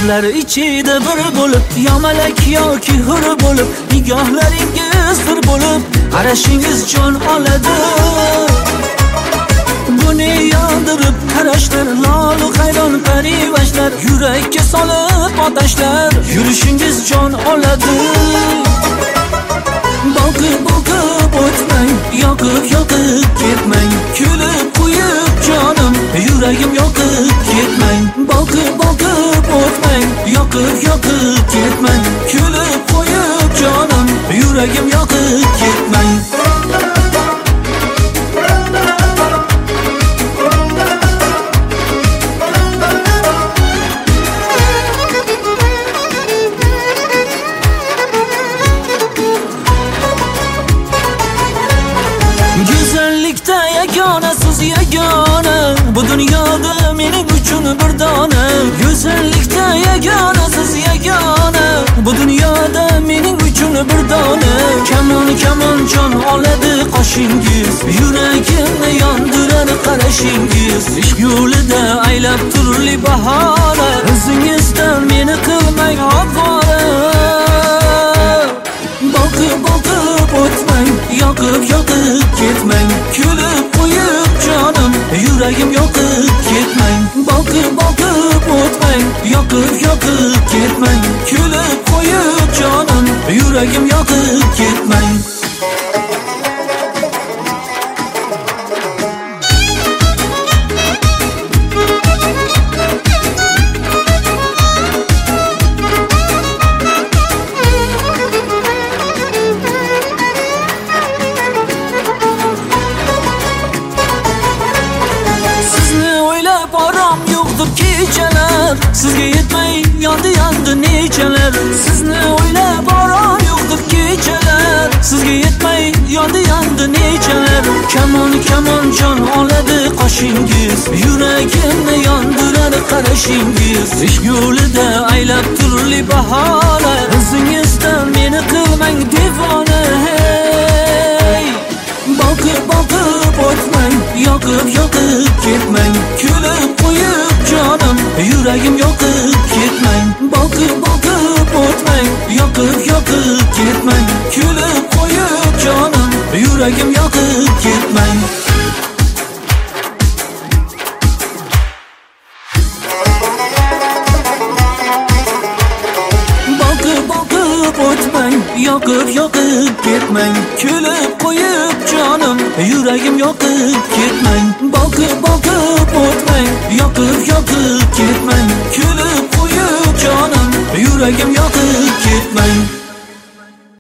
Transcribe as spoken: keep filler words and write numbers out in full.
Qushlar ichida bir bo'lib, yomalak yoki hur bo'lib, nigohlaringiz bir bo'lib, qarashingiz jon oladi. Buni yondirib qarashlar, lolu hayron parivashlar, yurakka solib otashlar, yurishingiz jon oladi. Boqib boqib o'tmang, yoqib yoqib ketmang, kulib qo'yib jonim, yuragim yoqib ketmang. Boqib boqib o'tmang, yoqib yoqib ketmang, kulib qo'yib jonim, yuragim yoqib ketmang. Go'zallikda yagona siz yagona, bu dunyoda mening uchun bir dona. Go'zallikda yagona siz yagona, bu dunyoda mening uchun bir dona. Kamon kamon jon oladi qoshingiz, yuragimni yondirar qarashingiz. Ishq yo'lida aylab turli bahona, o'zingizdan meni qilmang ovora. Boqib boqib o'tmang, yoqib yoqib ketmang, kulib qo'yib jonim, yuragim yoqib ketmang. Boqib boqib o'tmang, yoqib yoqib ketmang, kulib qo'yib jonim, yuragim yoqib ketmang. Param yo'qdir kechalar, sizga yetmay yondi yondi nechalar. Sizni o'ylab param yo'qdir kechalar, sizga yetmay yondi yondi nechalar. Kamon kamon jon oladi qoshingiz, yuragimni yondirar qarashingiz. Ishq yo'lida aylab turli bahona, o'zingizdan meni qilmang devona. Hey, boqib boqib o'tmang, yoqib yoqib ketmang, kulib qo'yib jonim, yuragim yoqib ketmang. Boqib boqib o'tmang, yoqib yoqib ketmang, kulib qo'yib jonim, yuragim yoqib ketmang. Boqib boqib o'tmang, yoqib yoqib ketmang, kulib qo'yib jonim, yuragim yoqib ketmang. Boqib boqib o'tmang, yoqib yoqib ketmang, kulib qo'yib jonim, yuragim yoqib ketmang.